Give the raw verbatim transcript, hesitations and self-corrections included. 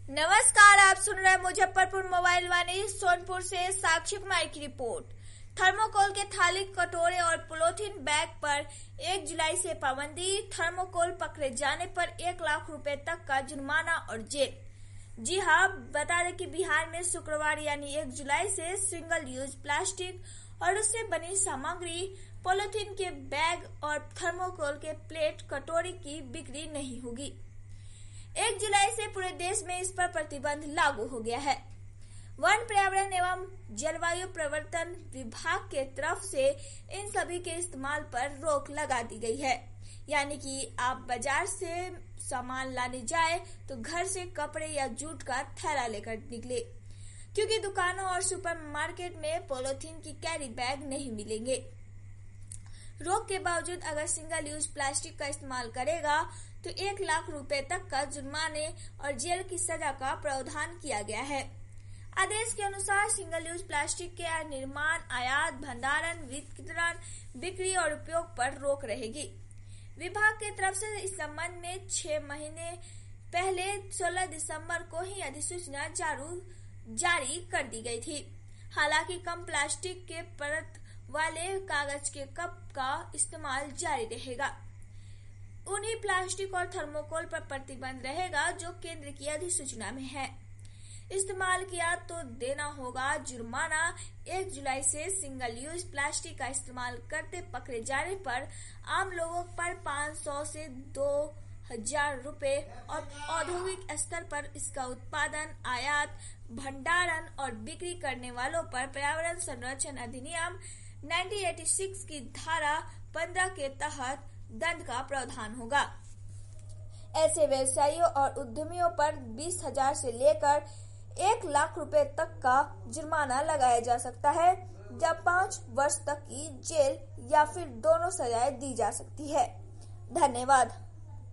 नमस्कार, आप सुन रहे हैं मुजफ्फरपुर मोबाइल वाणी। सोनपुर से साक्षी कुमार की रिपोर्ट। थर्मोकोल के थाली, कटोरे और पॉलीथीन बैग पर एक जुलाई से पाबंदी। थर्मोकोल पकड़े जाने पर एक लाख रुपए तक का जुर्माना और जेल। जी हां, बता दें कि बिहार में शुक्रवार यानी एक जुलाई से सिंगल यूज प्लास्टिक और उससे बनी सामग्री, पॉलीथीन के बैग और थर्मोकोल के प्लेट, कटोरी की बिक्री नहीं होगी। एक जुलाई से पूरे देश में इस पर प्रतिबंध लागू हो गया है। वन, पर्यावरण एवं जलवायु परिवर्तन विभाग के तरफ से इन सभी के इस्तेमाल पर रोक लगा दी गई है। यानी कि आप बाजार से सामान लाने जाए तो घर से कपड़े या जूट का थैला लेकर निकले, क्योंकि दुकानों और सुपरमार्केट में पॉलीथीन की कैरी बैग नहीं मिलेंगे। रोक के बावजूद अगर सिंगल यूज प्लास्टिक का इस्तेमाल करेगा तो एक लाख रुपए तक का जुर्माने और जेल की सजा का प्रावधान किया गया है। आदेश के अनुसार सिंगल यूज प्लास्टिक के निर्माण, आयात, भंडारण, वितरण, बिक्री और उपयोग पर रोक रहेगी। विभाग की तरफ से इस संबंध में छह महीने पहले सोलह दिसंबर को ही अधिसूचना जारी कर दी गई थी। हालांकि कम प्लास्टिक के परत वाले कागज के कप का इस्तेमाल जारी रहेगा। उन्हीं प्लास्टिक और थर्मोकोल पर प्रतिबंध रहेगा जो केंद्र की अधिसूचना में है। इस्तेमाल किया तो देना होगा जुर्माना। एक जुलाई से सिंगल यूज प्लास्टिक का इस्तेमाल करते पकड़े जाने पर आम लोगों पर पाँच सौ से दो हजार रुपए और औद्योगिक स्तर पर इसका उत्पादन, आयात, भंडारण और बिक्री करने वालों पर पर्यावरण संरक्षण अधिनियम उन्नीस सौ छियासी की धारा पंद्रह के तहत दंड का प्रावधान होगा। ऐसे व्यवसायियों और उद्यमियों पर बीस हजार से लेकर एक लाख रुपए तक का जुर्माना लगाया जा सकता है, जब पाँच वर्ष तक की जेल या फिर दोनों सजाएं दी जा सकती है। धन्यवाद।